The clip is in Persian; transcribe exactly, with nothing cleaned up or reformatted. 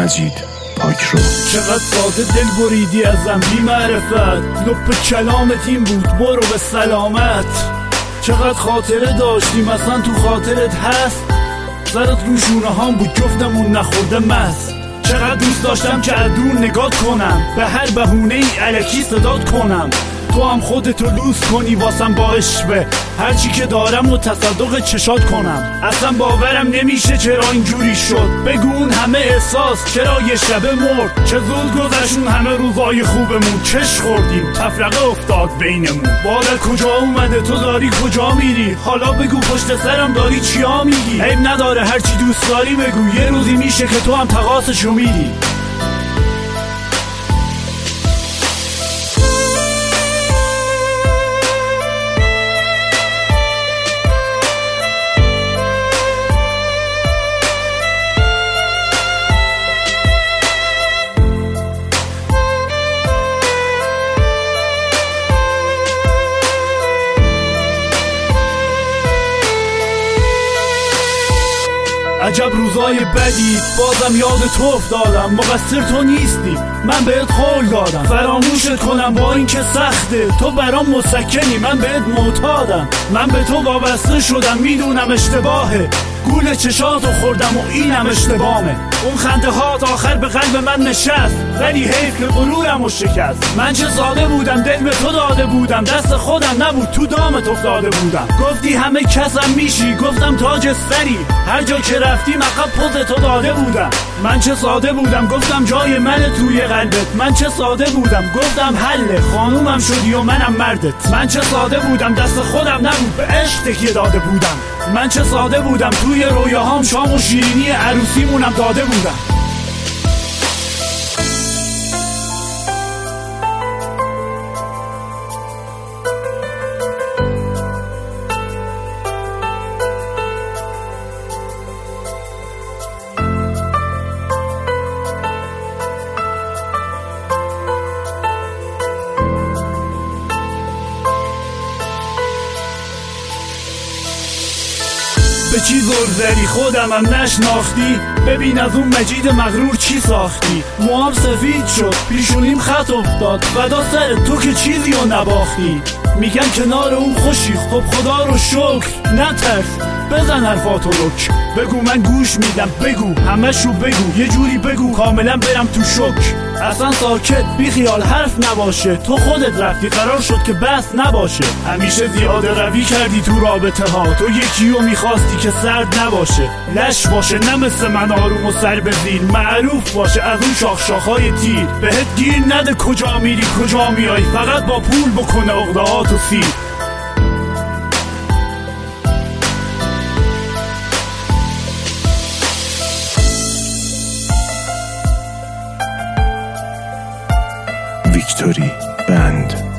مجید پاکرو. چقدر ساده دل بریدی ازم بی معرفت، لپ کلامت این بود برو به سلامت. چقدر خاطره داشتیم اصلا تو خاطرت هست، سرت رو شونه هام بود جفتمون نخورده مست. چقدر دوست داشتم که از دور نگات کنم، به هر بهونه ای الکی صدات کنم، تو هم خودتو لوس کنی واسم با عشوه، هرچی که دارم و تصدق چشات کنم. اصلا باورم نمیشه چرا اینجوری شد، بگو اون همه احساس چرا یه شبه مرد. چه زود گذشون همه روزای خوبمون، چش خوردیم تفرقه افتاد بینمون. بالا کجا اومده تو داری کجا میری، حالا بگو پشت سرم داری چیا میگی. عیب نداره هرچی دوست داری بگو، یه روزی میشه که تو هم تقاصشو میری. عجب روزای بدی بازم یاد تو افتادم، مقصر تو نیستی من بهت قول دادم، فراموشت کنم با این که سخته، تو برام مسکنی من بهت معتادم. من به تو وابسته شدم میدونم اشتباهه، گول چشاتو خوردم و اینم اشتباهه. اون خنده هات آخر به قلب من نشست، ولی حیف که غرورمو شکست. من چه ساده بودم دل به تو داده بودم، دست خودم نبود تو دامت افتاده بودم. گفتی همه کسم میشی گفتم تاج سری، هر جا که رفتیم عقب پوز تو داده بودم. من چه ساده بودم گفتم جای من توی قلبت، من چه ساده بودم گفتم حله خانومم شدی و منم مردت. من چه ساده بودم دست خودم نبود به عشق تکیه داده بودم. من چه ساده بودم توی رویاهام شام و شیرینی عروسیمونم داده بودم. به چی زور زدی خودمم نشناختی، ببین از اون مجید مغرور چی ساختی. موام سفید شد پیشونیم خط افتاد، فدا سر تو که چیزی رو نباختی. میگن کنار اون خوشی خب خدا رو شکر، نترس بزن حرفاتو رک. بگو من گوش میدم بگو همشو بگو، یه جوری بگو کاملا برم تو شک. اصلا ساکت بی خیال حرف نباشه، تو خودت رفتی قرار شد که بس نباشه. همیشه زیاده روی کردی تو رابطه ها، تو یکیو میخواستی که سرد نباشه، لش باشه نه مثل من آروم و سر بزیر، معروف باشه از اون شاخ شاخهای تیر. بهت گیر نده کجا میری کجا میای، فقط با پول بکنه عقدهاتو سیر. ویکتوری بند.